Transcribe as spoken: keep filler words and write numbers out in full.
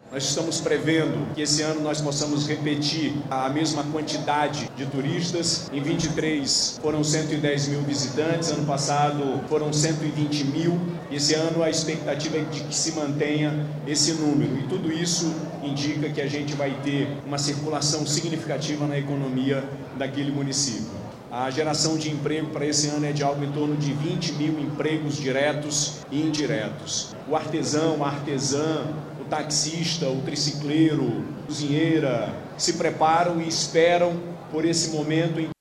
Nós estamos prevendo que esse ano nós possamos repetir a mesma quantidade de turistas. Em vinte e três foram cento e dez mil visitantes, ano passado foram cento e vinte mil. Esse ano a expectativa é de que se mantenha esse número. E tudo isso indica que a gente vai ter uma circulação significativa na economia daquele município. A geração de emprego para esse ano é de algo em torno de vinte mil empregos diretos e indiretos. O artesão, a artesã, o taxista, o tricicleiro, a cozinheira se preparam e esperam por esse momento em